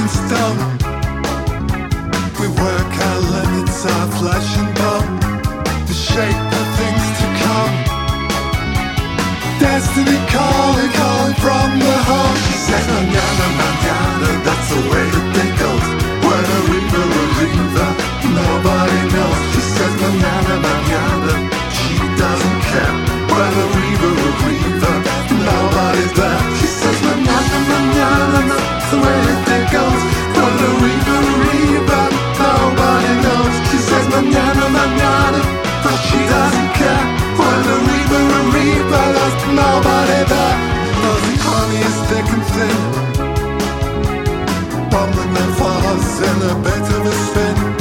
stone. We work our limits, our flesh and bone, to shape the things to come. Destiny calling, calling from the home. She said, manana, manana, that's the way that it goes. When a river, nobody knows. She says, manana, manana, she doesn't care. When a river, nobody's there. She says, manana, manana, that's the way that it goes. When a river, nobody knows. She says, manana, manana, but she doesn't care. When a river, there's nobody there. Though the honey is thick and thin, bubbling and follows in a bit of a spin.